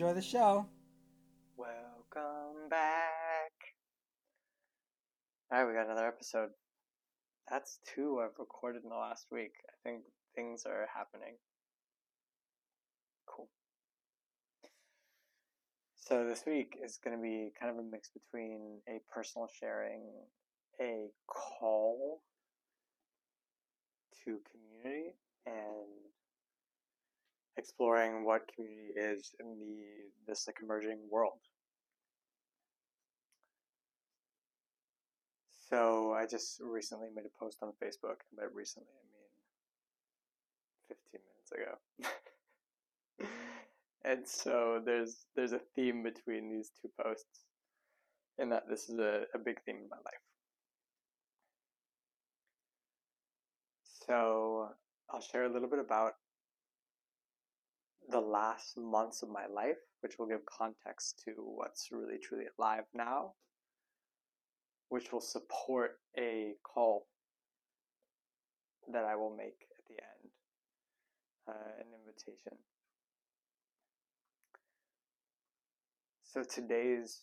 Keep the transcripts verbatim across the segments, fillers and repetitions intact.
enjoy the show. Welcome back. All right, we got another episode. That's two I've recorded in the last week. I think things are happening. Cool. So this week is going to be kind of a mix between a personal sharing, a call to community, and exploring what community is in the this like emerging world. So I just recently made a post on Facebook, and by recently I mean fifteen minutes ago. And so there's there's a theme between these two posts, in that this is a, a big theme in my life. So I'll share a little bit about the last months of my life, which will give context to what's really truly alive now, which will support a call that I will make at the end, uh, an invitation. So today's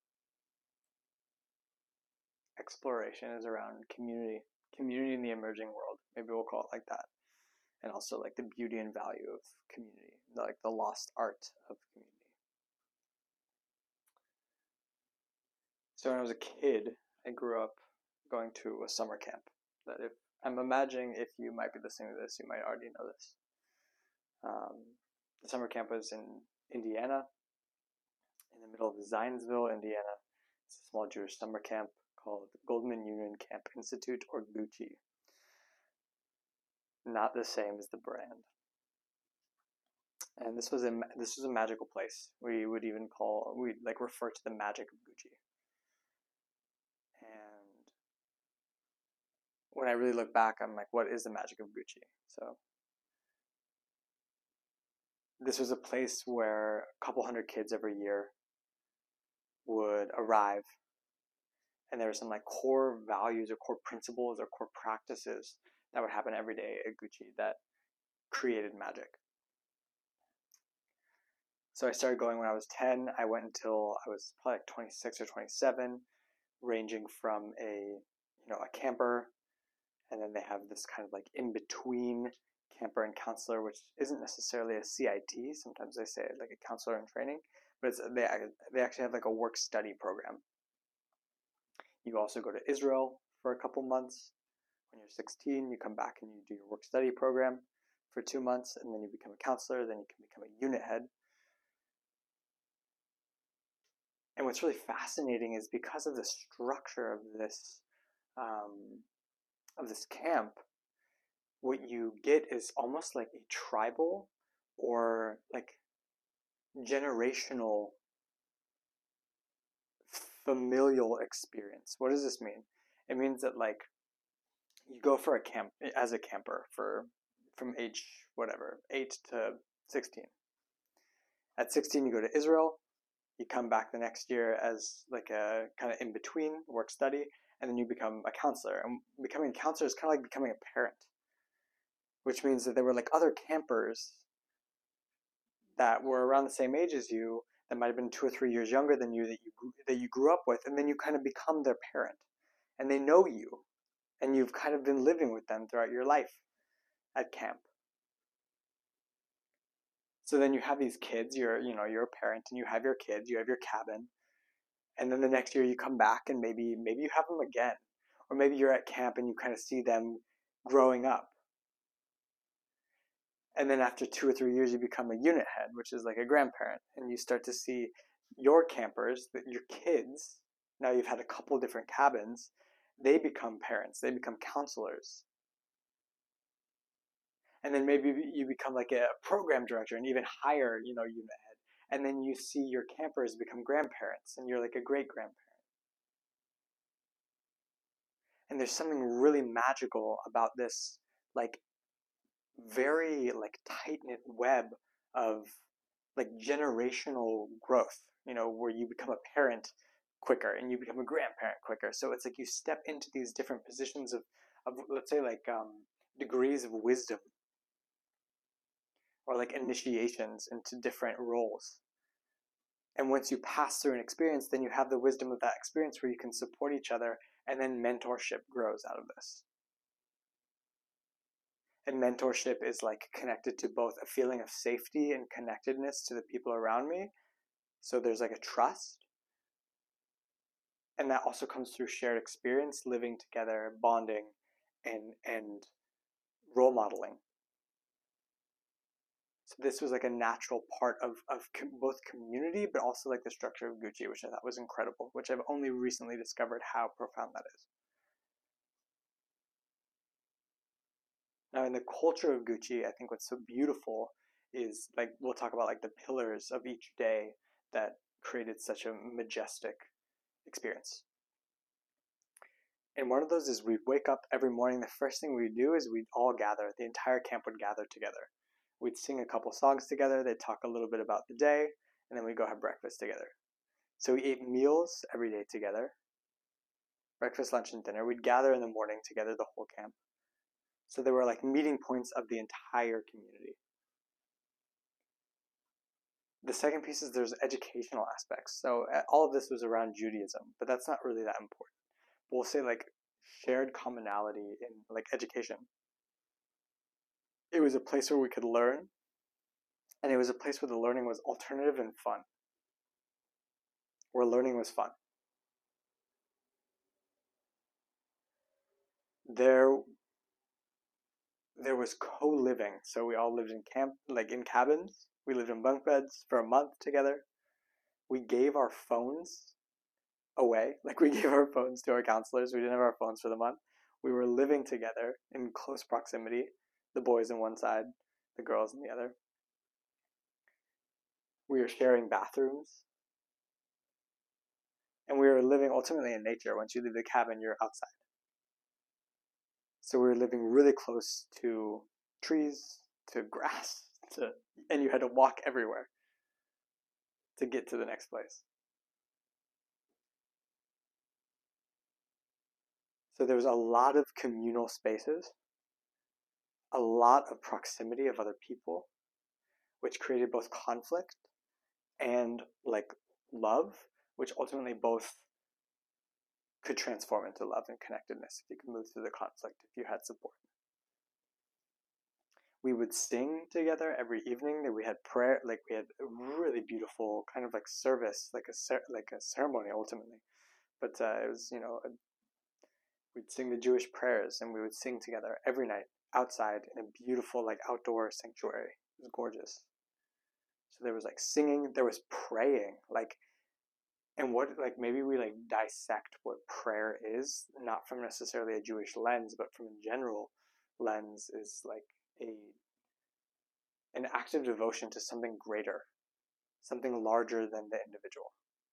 exploration is around community, community in the emerging world. Maybe we'll call it like that. And also like the beauty and value of community, like the lost art of community. So when I was a kid, I grew up going to a summer camp. That if I'm imagining if you might be listening to this, you might already know this. Um, the summer camp was in Indiana, in the middle of Zionsville, Indiana. It's a small Jewish summer camp called Goldman Union Camp Institute, or Gucci. Not the same as the brand. And this was a this was a magical place. We would even call we like refer to the magic of Gucci. And when I really look back, I'm like, what is the magic of Gucci? So this was a place where a couple hundred kids every year would arrive, and there were some like core values or core principles or core practices that would happen every day at Gucci that created magic. So I started going when I was ten. I went until I was probably like twenty-six or twenty-seven, ranging from a you know a camper, and then they have this kind of like in between camper and counselor, which isn't necessarily a C I T. Sometimes they say like a counselor in training, but it's they they actually have like a work study program. You also go to Israel for a couple months. When you're sixteen, you come back and you do your work study program for two months, and then you become a counselor. Then you can become a unit head. And what's really fascinating is because of the structure of this um, of this camp, what you get is almost like a tribal or like generational familial experience. What does this mean? It means that like you go for a camp as a camper for from age whatever, eight to sixteen. At sixteen, you go to Israel. You come back the next year as like a kind of in between work study, and then you become a counselor. And becoming a counselor is kind of like becoming a parent, which means that there were like other campers that were around the same age as you, that might have been two or three years younger than you, that you that you grew up with, and then you kind of become their parent, and they know you, and you've kind of been living with them throughout your life at camp. So then you have these kids, you're, you know, you're a parent and you have your kids, you have your cabin. And then the next year you come back and maybe, maybe you have them again. Or maybe you're at camp and you kind of see them growing up. And then after two or three years, you become a unit head, which is like a grandparent. And you start to see your campers, your kids, now you've had a couple different cabins, they become parents, they become counselors. And then maybe you become like a program director and even higher, you know, unit head. And then you see your campers become grandparents and you're like a great grandparent. And there's something really magical about this, like very like tight-knit web of like generational growth, you know, where you become a parent quicker and you become a grandparent quicker. So it's like you step into these different positions of, of let's say like um, degrees of wisdom, or like initiations into different roles. And once you pass through an experience, then you have the wisdom of that experience where you can support each other, and then mentorship grows out of this. And mentorship is like connected to both a feeling of safety and connectedness to the people around me. So there's like a trust. And that also comes through shared experience, living together, bonding, and and role modeling. So this was like a natural part of, of com- both community, but also like the structure of Gucci, which I thought was incredible, which I've only recently discovered how profound that is. Now, in the culture of Gucci, I think what's so beautiful is like, we'll talk about like the pillars of each day that created such a majestic experience. And one of those is we'd wake up every morning. The first thing we'd do is we'd all gather. The entire camp would gather together. We'd sing a couple songs together. They'd talk a little bit about the day, and then we'd go have breakfast together. So we ate meals every day together. Breakfast, lunch, and dinner. We'd gather in the morning together, the whole camp. So there were like meeting points of the entire community. The second piece is there's educational aspects. So all of this was around Judaism, but that's not really that important. We'll say like shared commonality in like education. It was a place where we could learn, and it was a place where the learning was alternative and fun. Where learning was fun. There there was co-living. So we all lived in camp, like in cabins. We lived in bunk beds for a month together. We gave our phones away. Like we gave our phones to our counselors. We didn't have our phones for the month. We were living together in close proximity. The boys on one side, the girls on the other. We were sharing bathrooms. And we were living ultimately in nature. Once you leave the cabin, you're outside. So we were living really close to trees, to grass, to, and you had to walk everywhere to get to the next place. So there was a lot of communal spaces, a lot of proximity of other people, which created both conflict and like love, which ultimately both could transform into love and connectedness if you could move through the conflict, if you had support. We would sing together every evening. That we had prayer, like we had a really beautiful kind of like service, like a like a ceremony ultimately. But uh, it was, you know, a, we'd sing the Jewish prayers, and we would sing together every night outside in a beautiful like outdoor sanctuary. It was gorgeous. So there was like singing, there was praying, like, and what like maybe we like dissect what prayer is, not from necessarily a Jewish lens, but from a general lens, is like a an active devotion to something greater, something larger than the individual.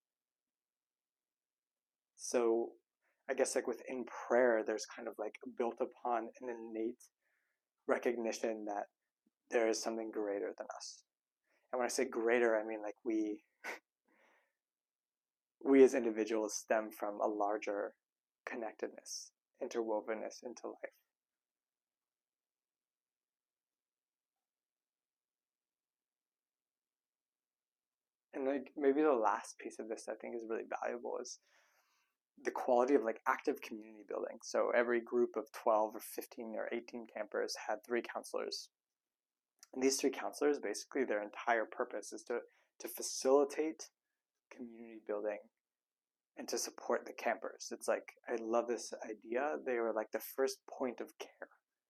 So I guess like within prayer, there's kind of like built upon an innate recognition that there is something greater than us. And when I say greater, I mean like we we as individuals stem from a larger connectedness, interwovenness into life. And like maybe the last piece of this I think is really valuable is the quality of like active community building. So every group of twelve or fifteen or eighteen campers had three counselors. And these three counselors, basically their entire purpose is to, to facilitate community building and to support the campers. It's like, I love this idea. They were like the first point of care.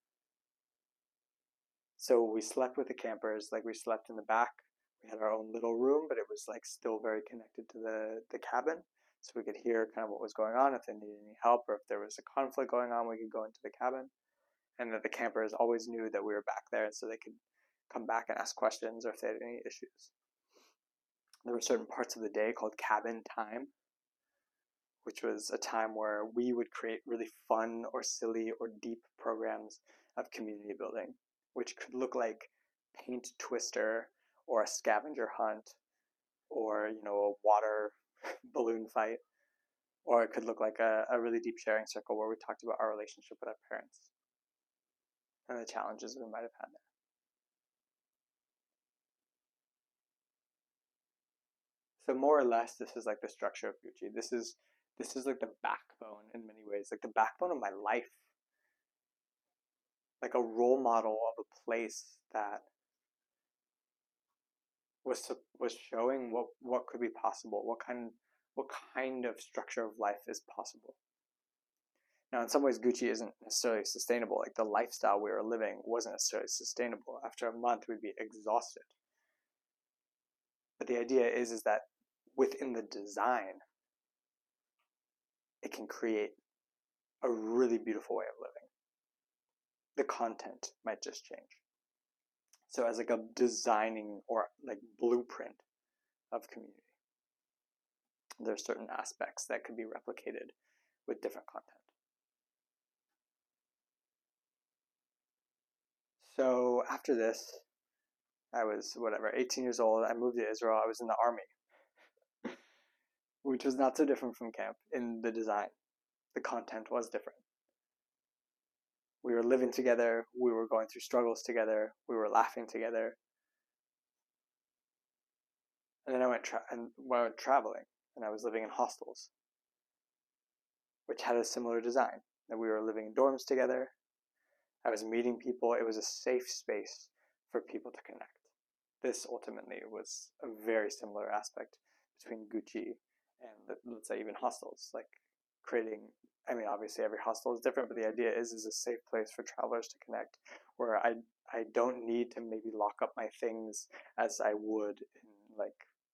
So we slept with the campers, like we slept in the back. We had our own little room, but it was like still very connected to the, the cabin. So we could hear kind of what was going on, if they needed any help, or if there was a conflict going on, we could go into the cabin. And that the campers always knew that we were back there, so they could come back and ask questions or if they had any issues. There were certain parts of the day called cabin time, which was a time where we would create really fun or silly or deep programs of community building, which could look like paint twister or a scavenger hunt or, you know, a water balloon fight, or it could look like a, a really deep sharing circle where we talked about our relationship with our parents and the challenges we might have had there. So more or less, this is like the structure of Gucci. This is this is like the backbone in many ways, like the backbone of my life, like a role model of a place that was was showing what what could be possible, what kind what kind of structure of life is possible. Now, in some ways, Gucci isn't necessarily sustainable. Like the lifestyle we were living wasn't necessarily sustainable. After a month, we'd be exhausted. But the idea is is that within the design, it can create a really beautiful way of living. The content might just change. So as like a designing or like blueprint of community, there are certain aspects that could be replicated with different content. So after this, I was whatever, eighteen years old. I moved to Israel. I was in the army, which was not so different from camp in the design. The content was different. We were living together. We were going through struggles together. We were laughing together. And then I went tra- and went traveling, and I was living in hostels, which had a similar design. That we were living in dorms together. I was meeting people. It was a safe space for people to connect. This ultimately was a very similar aspect between Gucci and, let's say, even hostels. Like creating, I mean, obviously every hostel is different, but the idea is is a safe place for travelers to connect, where I I don't need to maybe lock up my things as I would in like,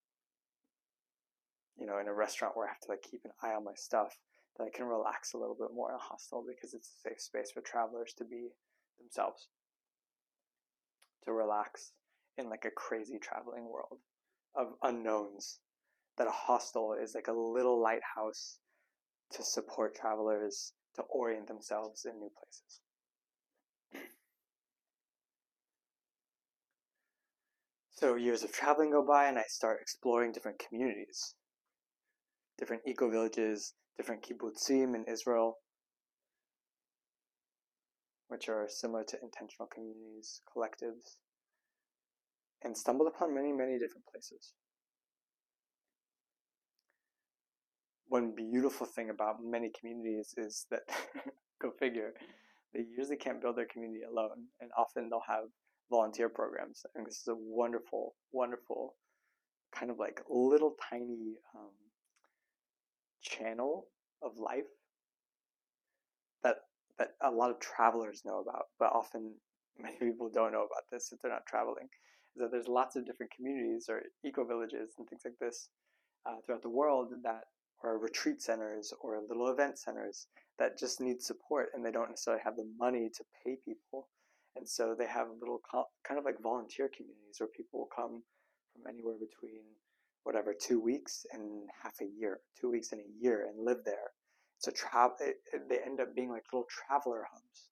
you know, in a restaurant where I have to like keep an eye on my stuff. That I can relax a little bit more in a hostel because it's a safe space for travelers to be themselves, to relax in like a crazy traveling world of unknowns. That a hostel is like a little lighthouse to support travelers to orient themselves in new places. So years of traveling go by, and I start exploring different communities, different eco-villages, different kibbutzim in Israel, which are similar to intentional communities, collectives, and stumbled upon many, many different places. One beautiful thing about many communities is that, go figure, they usually can't build their community alone, and often they'll have volunteer programs. And this is a wonderful, wonderful kind of like little tiny um, channel of life that that a lot of travelers know about, but often many people don't know about this if they're not traveling. Is that there's lots of different communities or eco-villages and things like this uh, throughout the world that are retreat centers or little event centers that just need support, and they don't necessarily have the money to pay people. And so they have little kind of like volunteer communities where people will come from anywhere between whatever two weeks and half a year, two weeks and a year, and live there. So tra- it, it, they end up being like little traveler hubs.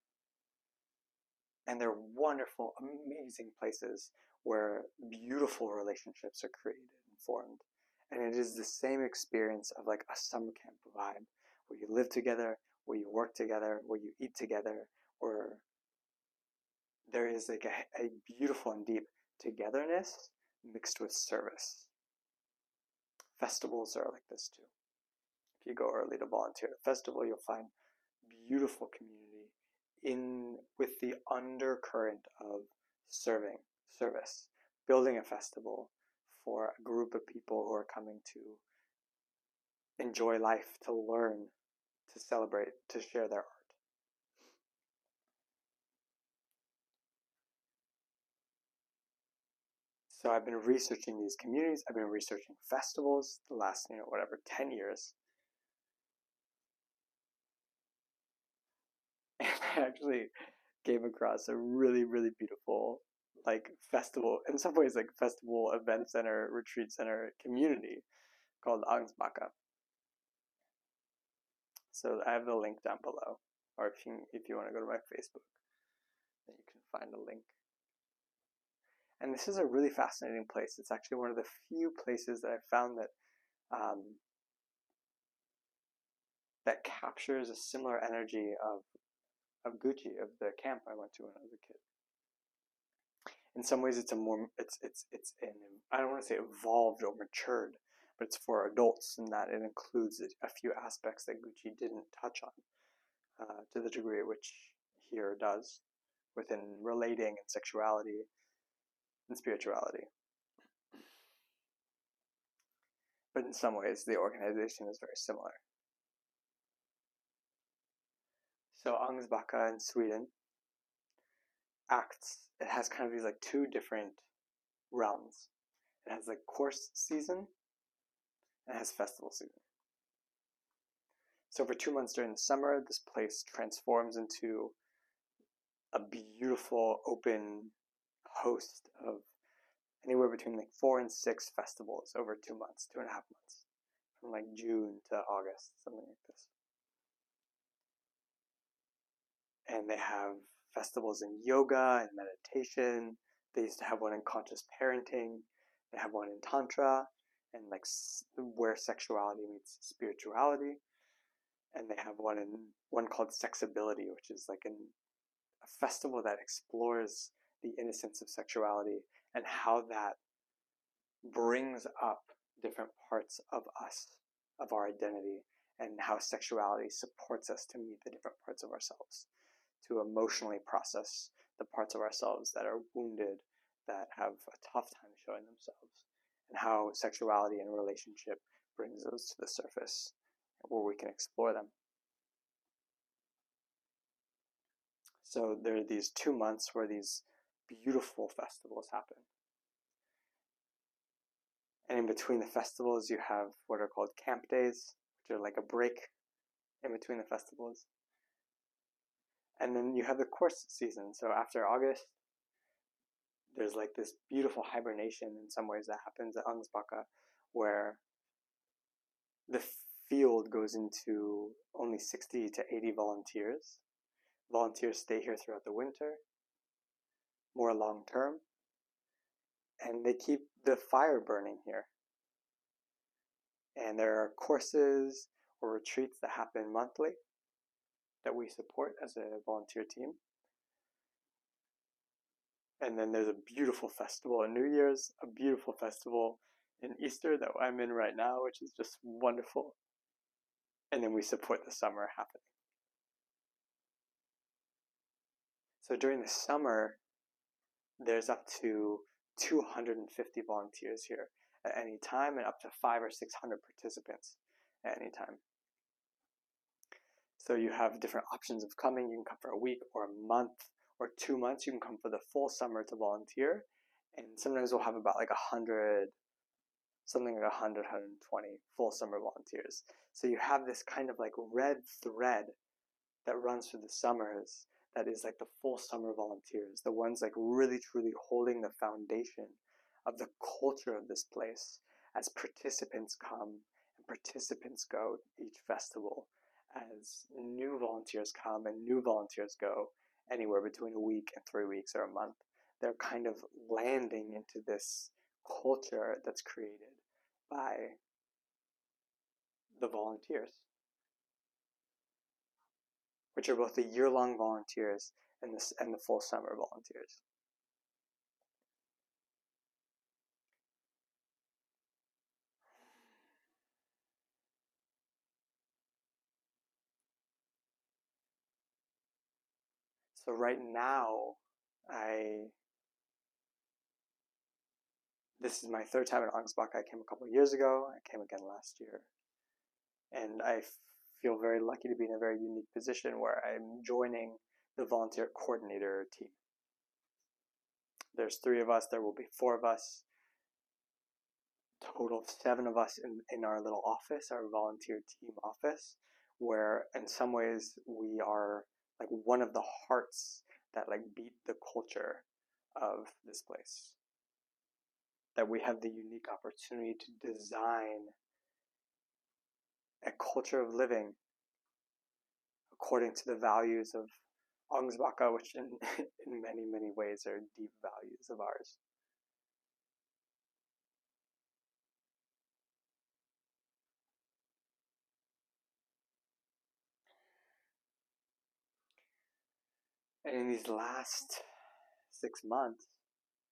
And they're wonderful, amazing places where beautiful relationships are created and formed. And it is the same experience of like a summer camp vibe, where you live together, where you work together, where you eat together, where there is like a, a beautiful and deep togetherness mixed with service. Festivals are like this too. If you go early to volunteer at a festival, you'll find beautiful community in with the undercurrent of serving, service, building a festival for a group of people who are coming to enjoy life, to learn, to celebrate, to share their art. So I've been researching these communities. I've been researching festivals the last, you know, whatever, ten years. And I actually came across a really, really beautiful, like, festival, in some ways, like, festival, event center, retreat center community called Ansbaka. So I have the link down below, or if you, if you want to go to my Facebook, then you can find a link. And this is a really fascinating place. It's actually one of the few places that I found that um, that captures a similar energy of of Gucci, of the camp I went to when I was a kid. In some ways, it's a more it's it's it's an I don't want to say evolved or matured, but it's for adults in that it includes a few aspects that Gucci didn't touch on uh, to the degree at which here does within relating and sexuality and spirituality. But in some ways, the organization is very similar. So Ansbacka in Sweden acts, it has kind of these like two different realms. It has like course season and it has festival season. So for two months during the summer, this place transforms into a beautiful open host of anywhere between like four and six festivals over two months, two and a half months, from like June to August, something like this. And they have festivals in yoga and meditation. They used to have one in conscious parenting. They have one in tantra and like where sexuality meets spirituality. And they have one in one called Sexability, which is like an, a festival that explores the innocence of sexuality and how that brings up different parts of us, of our identity, and how sexuality supports us to meet the different parts of ourselves, to emotionally process the parts of ourselves that are wounded, that have a tough time showing themselves, and how sexuality and relationship brings those to the surface where we can explore them. So there are these two months where these beautiful festivals happen. And in between the festivals, you have what are called camp days, which are like a break in between the festivals. And then you have the course season. So after August, there's like this beautiful hibernation in some ways that happens at Ansbacka, where the field goes into only sixty to eighty volunteers. Volunteers stay here throughout the winter, more long term, and they keep the fire burning here. And there are courses or retreats that happen monthly that we support as a volunteer team. And then there's a beautiful festival on New Year's, a beautiful festival in Easter that I'm in right now, which is just wonderful. And then we support the summer happening. So during the summer, there's up to two hundred fifty volunteers here at any time and up to five or six hundred participants at any time. So you have different options of coming. You can come for a week or a month or two months. You can come for the full summer to volunteer. And sometimes we'll have about like a hundred, something like a hundred, one hundred twenty full summer volunteers. So you have this kind of like red thread that runs through the summers that is like the full summer volunteers, the ones like really truly holding the foundation of the culture of this place as participants come and participants go each festival, as new volunteers come and new volunteers go anywhere between a week and three weeks or a month. They're kind of landing into this culture that's created by the volunteers, which are both the year-long volunteers and the, and the full summer volunteers. So right now, I, this is my third time at Ansbacka. I came a couple of years ago. I came again last year. And I feel very lucky to be in a very unique position where I'm joining the volunteer coordinator team. There's three of us. There will be four of us. Total of seven of us in, in our little office, our volunteer team office, where in some ways we are like one of the hearts that like beat the culture of this place. That we have the unique opportunity to design a culture of living according to the values of Ansbacka, which in, in many, many ways are deep values of ours. And in these last six months,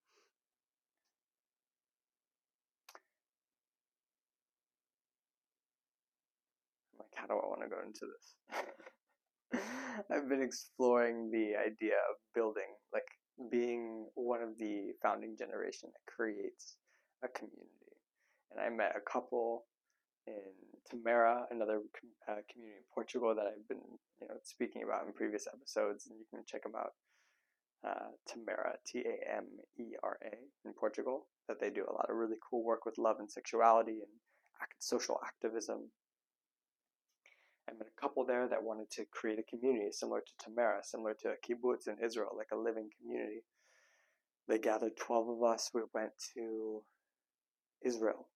how do I want to go into this? I've been exploring the idea of building, like being one of the founding generation that creates a community. And I met a couple in Tamera, another uh, community in Portugal that I've been, you know, speaking about in previous episodes, and you can check them out. Uh, Tamera, T A M E R A, in Portugal, that they do a lot of really cool work with love and sexuality and act, social activism. I met a couple there that wanted to create a community similar to Tamera, similar to a kibbutz in Israel, like a living community. They gathered twelve of us. We went to Israel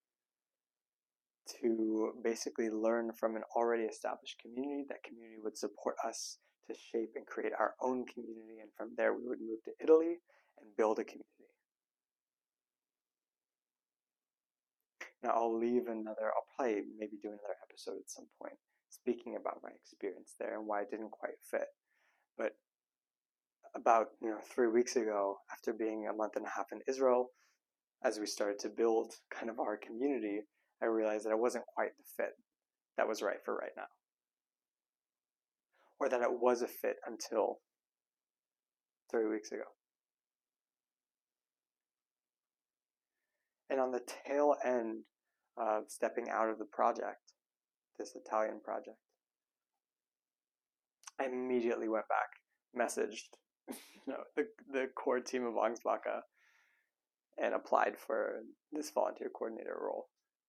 to basically learn from an already established community. That community would support us to shape and create our own community, and from there we would move to Italy and build a community. Now I'll leave another, I'll probably maybe do another episode at some point speaking about my experience there and why it didn't quite fit. But about, you know, three weeks ago, after being a month and a half in Israel, as we started to build kind of our community, I realized that it wasn't quite the fit that was right for right now. Or that it was a fit until three weeks ago. And on the tail end of stepping out of the project, this Italian project, I immediately went back, messaged you know, the, the core team of Ansbaka, and applied for this volunteer coordinator role.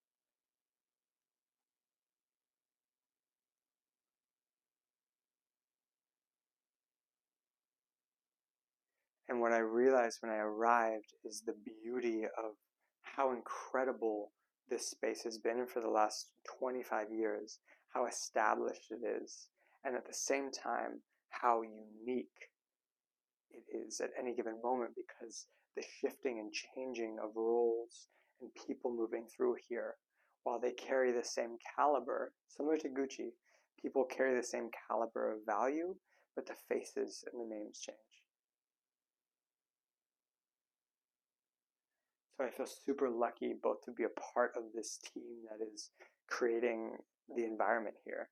And what I realized when I arrived is the beauty of how incredible this space has been for the last twenty-five years, how established it is, and at the same time, how unique it is at any given moment, because the shifting and changing of roles and people moving through here, while they carry the same caliber, similar to Gucci, people carry the same caliber of value, but the faces and the names change. So I feel super lucky both to be a part of this team that is creating the environment here.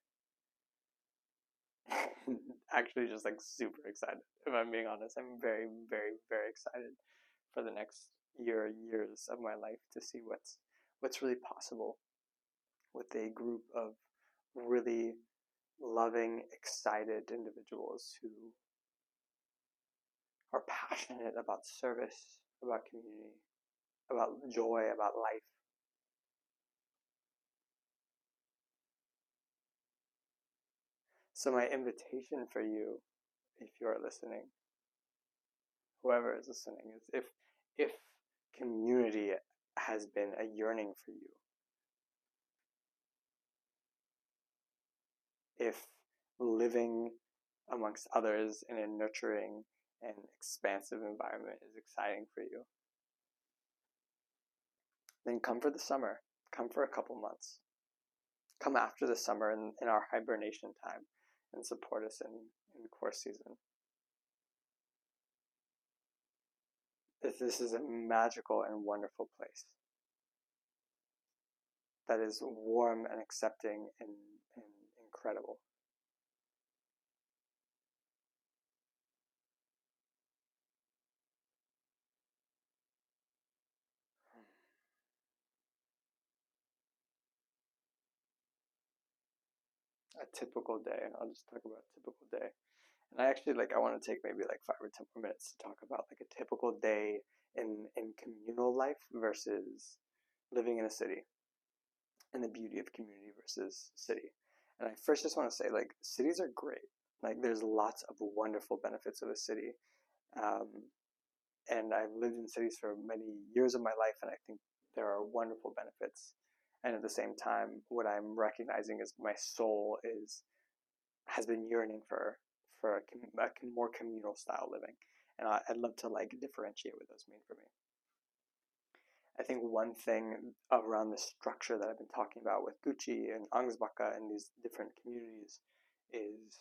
Actually, just like super excited. If I'm being honest, I'm very, very, very excited for the next year, years of my life to see what's what's really possible with a group of really loving, excited individuals who are passionate about service, about community, about joy, about life. So my invitation for you, if you're listening, whoever is listening, is if if community has been a yearning for you, if living amongst others in a nurturing and expansive environment is exciting for you, then come for the summer. Come for a couple months. Come after the summer in, in our hibernation time and support us in, in course season. This is a magical and wonderful place that is warm and accepting and, and incredible. A typical day, I'll just talk about a typical day. And I actually like I want to take maybe like five or ten more minutes to talk about like a typical day in in communal life versus living in a city, and the beauty of community versus city. And I first just want to say, like, cities are great. Like, there's lots of wonderful benefits of a city. Um, and I've lived in cities for many years of my life, and I think there are wonderful benefits. And at the same time, what I'm recognizing is my soul is has been yearning for for a, a more communal style living, and I, I'd love to like differentiate what those mean for me. I think one thing around the structure that I've been talking about with Gucci and Ansbaka and these different communities is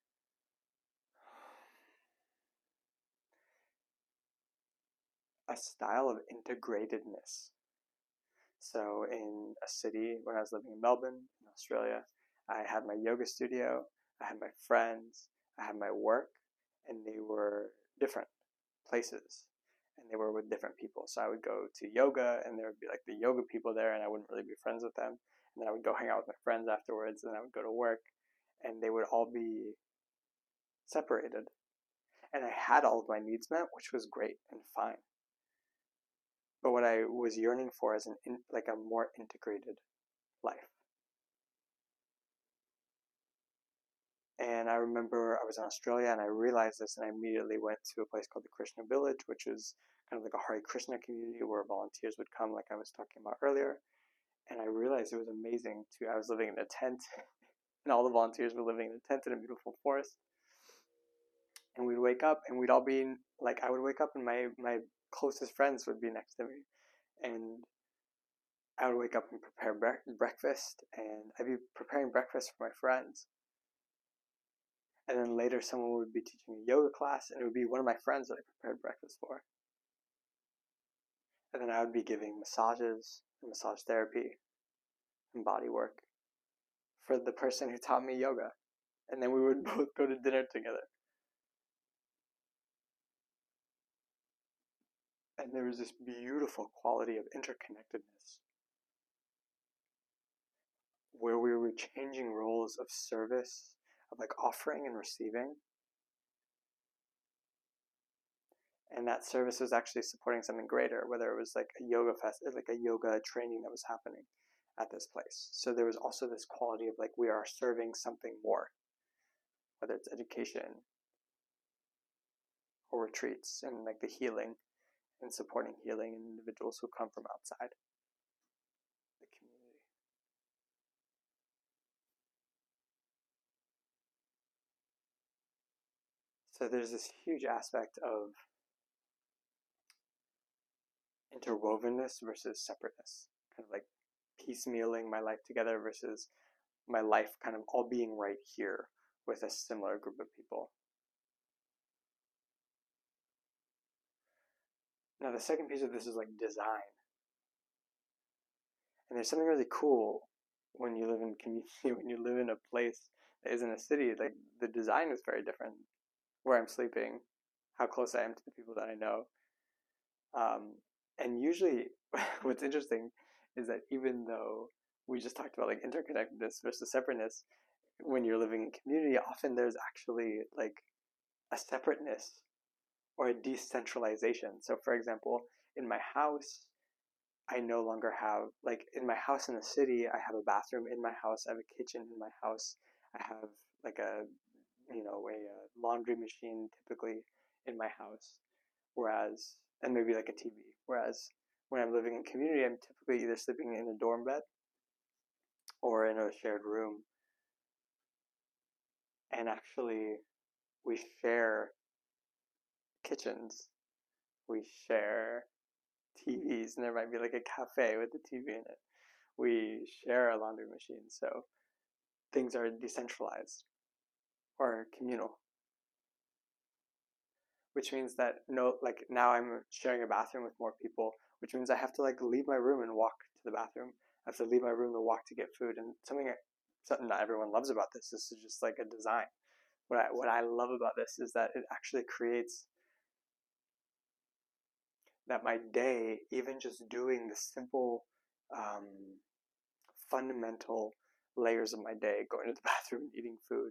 a style of integratedness. So in a city, when I was living in Melbourne, in Australia, I had my yoga studio, I had my friends, I had my work, and they were different places. And they were with different people. So I would go to yoga, and there would be like the yoga people there, and I wouldn't really be friends with them. And then I would go hang out with my friends afterwards, and I would go to work, and they would all be separated. And I had all of my needs met, which was great and fine. But what I was yearning for is an in, like a more integrated life. And I remember I was in Australia, and I realized this, and I immediately went to a place called the Krishna Village, which is kind of like a Hare Krishna community where volunteers would come, like I was talking about earlier. And I realized it was amazing too. I was living in a tent, and all the volunteers were living in a tent in a beautiful forest. And we'd wake up, and we'd all be like, I would wake up, and my my closest friends would be next to me, and I would wake up and prepare bre- breakfast, and I'd be preparing breakfast for my friends. And then later someone would be teaching a yoga class, and it would be one of my friends that I prepared breakfast for. And then I would be giving massages and massage therapy and body work for the person who taught me yoga. And then we would both go to dinner together. And there was this beautiful quality of interconnectedness where we were changing roles of service, of like offering and receiving. And that service was actually supporting something greater, whether it was like a yoga fest, like a yoga training that was happening at this place. So there was also this quality of like we are serving something more, whether it's education or retreats and like the healing and supporting healing in individuals who come from outside the community. So there's this huge aspect of interwovenness versus separateness, kind of like piecemealing my life together versus my life kind of all being right here with a similar group of people. Now the second piece of this is like design. And there's something really cool when you live in community, when you live in a place that isn't a city, like the design is very different. Where I'm sleeping, how close I am to the people that I know. Um, and usually what's interesting is that even though we just talked about like interconnectedness versus separateness, when you're living in community, often there's actually like a separateness or a decentralization. So for example, in my house, I no longer have, like in my house in the city, I have a bathroom in my house, I have a kitchen in my house, I have like a, you know, a, a laundry machine typically in my house, whereas, and maybe like a T V, whereas when I'm living in community, I'm typically either sleeping in a dorm bed or in a shared room. And actually, we share kitchens, we share T Vs, and there might be like a cafe with a T V in it. We share a laundry machine, so things are decentralized or communal, which means that no, like now I'm sharing a bathroom with more people, which means I have to like leave my room and walk to the bathroom. I have to leave my room and walk to get food, and something something not everyone loves about this. This is just like a design. What I what I love about this is that it actually creates that my day, even just doing the simple, um, fundamental layers of my day, going to the bathroom, eating food,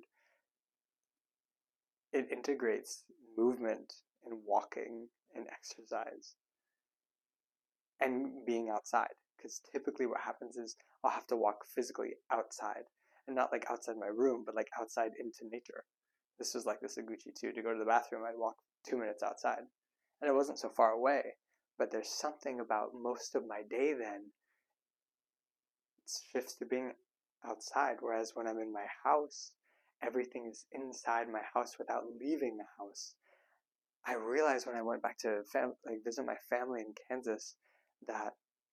it integrates movement and walking and exercise and being outside. Because typically what happens is I'll have to walk physically outside, and not like outside my room, but like outside into nature. This was like this Iguchi too. To go to the bathroom, I'd walk two minutes outside. And it wasn't so far away, but there's something about most of my day then it shifts to being outside. Whereas when I'm in my house, everything is inside my house without leaving the house. I realized when I went back to fam- like visit my family in Kansas that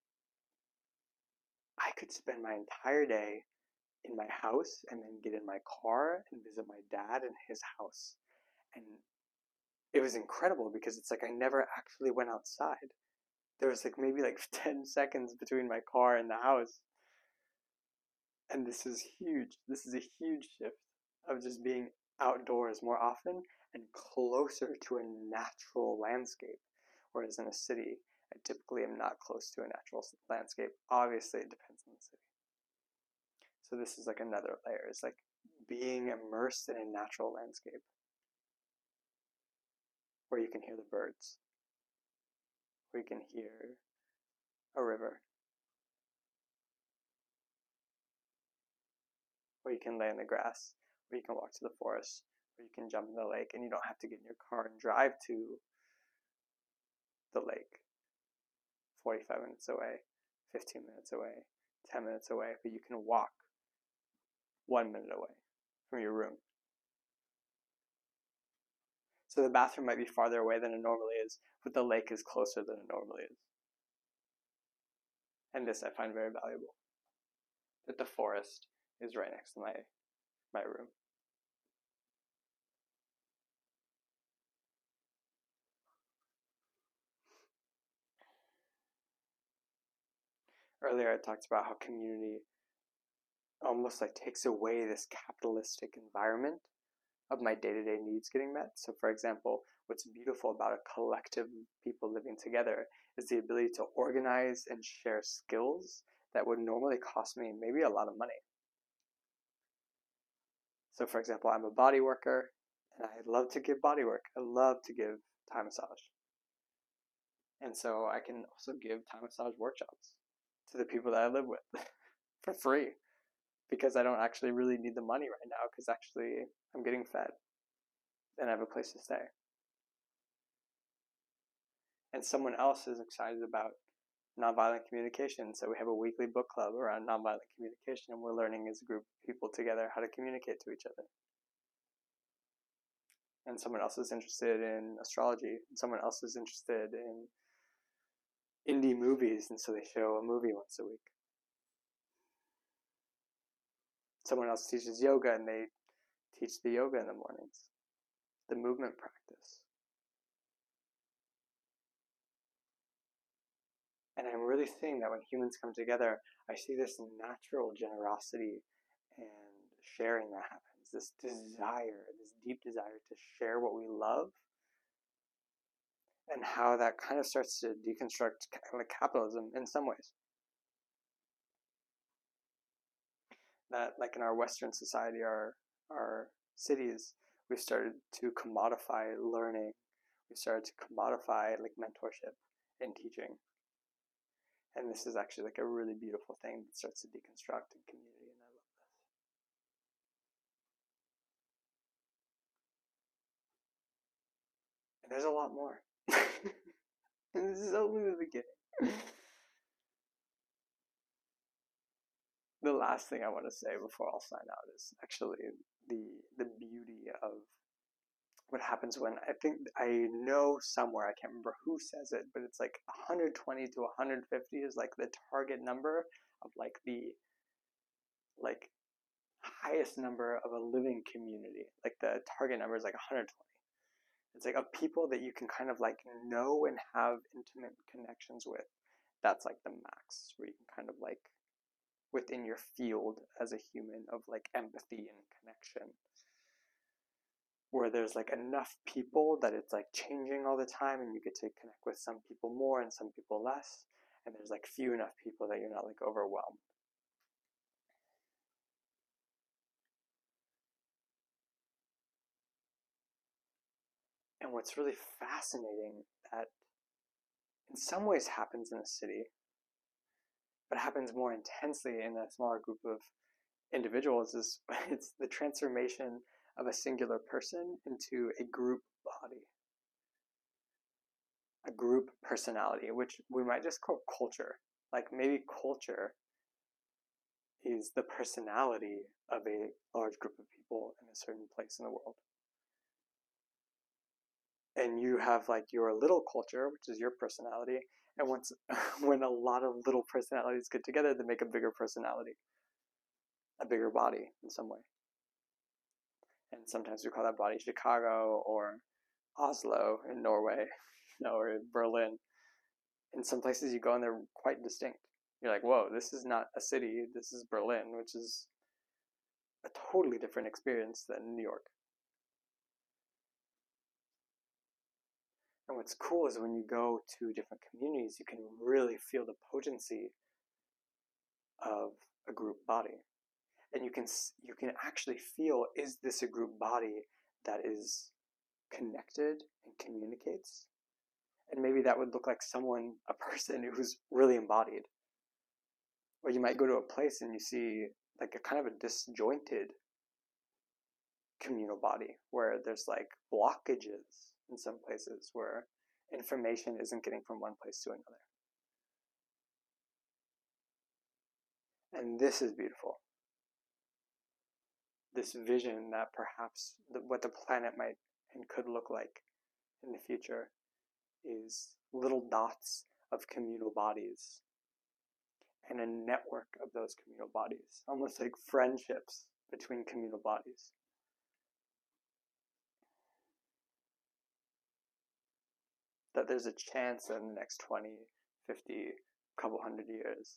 I could spend my entire day in my house and then get in my car and visit my dad in his house. And it was incredible because it's like I never actually went outside. There was like maybe like ten seconds between my car and the house. And this is huge. This is a huge shift of just being outdoors more often and closer to a natural landscape. Whereas in a city, I typically am not close to a natural landscape. Obviously, it depends on the city. So this is like another layer. It's like being immersed in a natural landscape where you can hear the birds, where you can hear a river, where you can lay in the grass, where you can walk to the forest, where you can jump in the lake, and you don't have to get in your car and drive to the lake forty-five minutes away, fifteen minutes away, ten minutes away, but you can walk one minute away from your room. So the bathroom might be farther away than it normally is, but the lake is closer than it normally is. And this I find very valuable, that the forest is right next to my, my room. Earlier I talked about how community almost like takes away this capitalistic environment of my day-to-day needs getting met. So for example, what's beautiful about a collective of people living together is the ability to organize and share skills that would normally cost me maybe a lot of money. So for example, I'm a body worker and I love to give body work. I love to give Thai massage. And so I can also give Thai massage workshops to the people that I live with for free, because I don't actually really need the money right now, because actually I'm getting fed and I have a place to stay. And someone else is excited about nonviolent communication, so we have a weekly book club around nonviolent communication, and we're learning as a group of people together how to communicate to each other. And someone else is interested in astrology, and someone else is interested in indie movies, and so they show a movie once a week. Someone else teaches yoga, and they teach the yoga in the mornings, the movement practice. And I'm really seeing that when humans come together, I see this natural generosity and sharing that happens, this desire, this deep desire to share what we love, and how that kind of starts to deconstruct kind of capitalism in some ways. That, like in our Western society, our our cities, we've started to commodify learning. We started to commodify like mentorship and teaching. And this is actually like a really beautiful thing that starts to deconstruct in community, and I love this. And there's a lot more. And this is only the beginning. The last thing I want to say before I'll sign out is actually the the beauty of what happens when, I think, I know somewhere, I can't remember who says it, but it's like one hundred twenty to one hundred fifty is like the target number of like the like highest number of a living community. Like the target number is like one hundred twenty. It's like of people that you can kind of like know and have intimate connections with. That's like the max, where you can kind of like within your field as a human of like empathy and connection, where there's like enough people that it's like changing all the time, and you get to connect with some people more and some people less, and there's like few enough people that you're not like overwhelmed. And what's really fascinating that in some ways happens in a city, but happens more intensely in a smaller group of individuals, is it's the transformation of a singular person into a group body, a group personality, which we might just call culture. Like maybe culture is the personality of a large group of people in a certain place in the world. And you have like your little culture, which is your personality, and once when a lot of little personalities get together, they make a bigger personality, a bigger body in some way. And sometimes we call that body Chicago or Oslo in Norway, or Berlin. In some places you go and they're quite distinct. You're like, whoa, this is not a city. This is Berlin, which is a totally different experience than New York. And what's cool is when you go to different communities, you can really feel the potency of a group body. And you can you can actually feel, is this a group body that is connected and communicates? And maybe that would look like someone, a person who's really embodied. Or you might go to a place and you see like a kind of a disjointed communal body where there's like blockages in some places where information isn't getting from one place to another. And this is beautiful. This vision that perhaps the, what the planet might and could look like in the future is little dots of communal bodies and a network of those communal bodies, almost like friendships between communal bodies. That there's a chance that in the next twenty, fifty, couple hundred years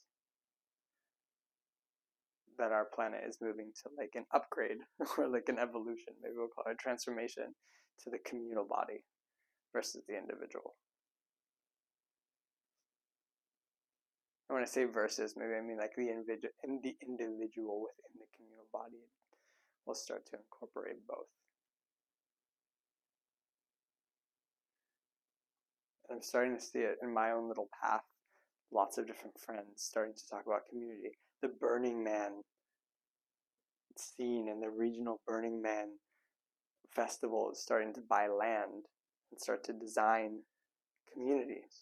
that our planet is moving to like an upgrade or like an evolution, maybe we'll call it a transformation to the communal body versus the individual. And when I say versus, maybe I mean like the individual, the individual within the communal body will start to incorporate both. And I'm starting to see it in my own little path. Lots of different friends starting to talk about community. The Burning Man scene and the regional Burning Man festival is starting to buy land and start to design communities.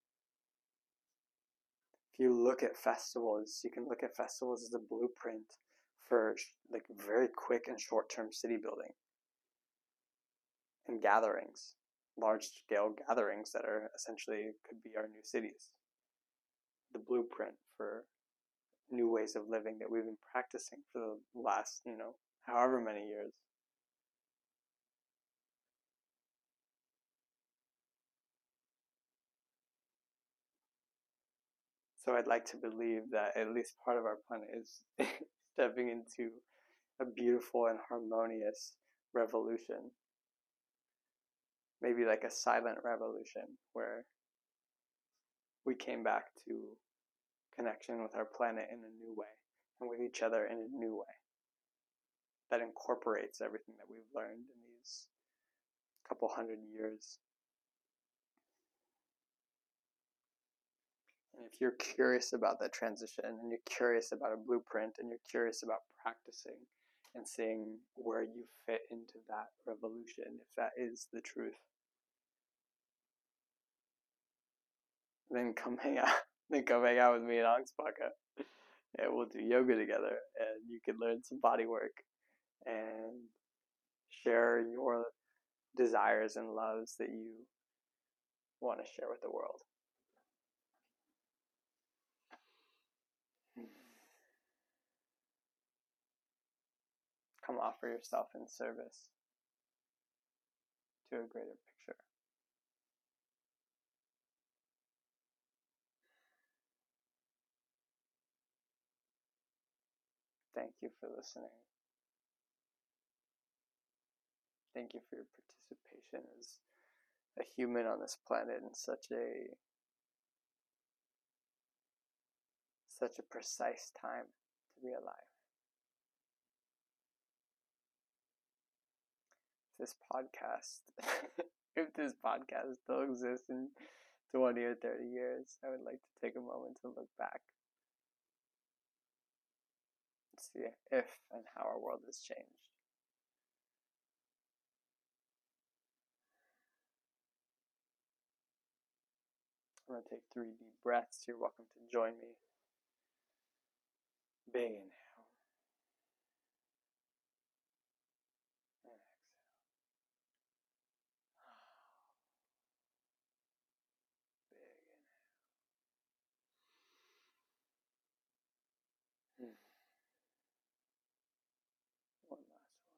If you look at festivals, you can look at festivals as a blueprint for like very quick and short-term city building and gatherings, large-scale gatherings that are essentially could be our new cities. The blueprint for new ways of living that we've been practicing for the last, you know, however many years. So I'd like to believe that at least part of our planet is stepping into a beautiful and harmonious revolution. Maybe like a silent revolution where we came back to connection with our planet in a new way and with each other in a new way that incorporates everything that we've learned in these couple hundred years. And if you're curious about that transition and you're curious about a blueprint and you're curious about practicing and seeing where you fit into that revolution, if that is the truth, then come hang out. Then come hang out with me in Angstbaka. And we'll do yoga together and you can learn some body work and share your desires and loves that you want to share with the world. Come offer yourself in service to a greater picture. Thank you for listening. Thank you for your participation as a human on this planet in such a such a precise time to be alive. This podcast, if this podcast still exists in twenty or thirty years, I would like to take a moment to look back and see if and how our world has changed. I'm going to take three deep breaths. You're welcome to join me. Big inhale. And exhale. Big inhale. One last one.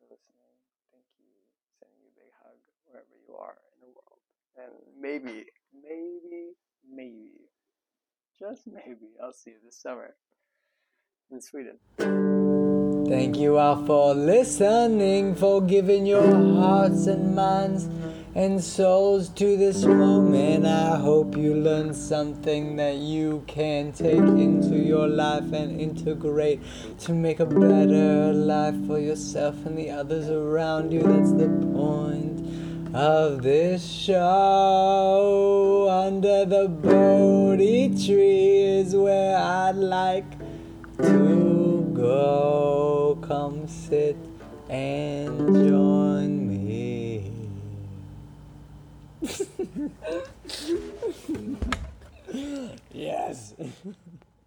listening. Thank you. Sending you a big hug wherever you are in the world. And maybe, maybe, maybe, just maybe, I'll see you this summer in Sweden. Thank you all for listening, for giving your hearts and minds and souls to this moment. I hope you learned something that you can take into your life and integrate to make a better life for yourself and the others around you. That's the point of this show. Under the Bodhi tree is where I'd like to go. Come sit and join me. Yes.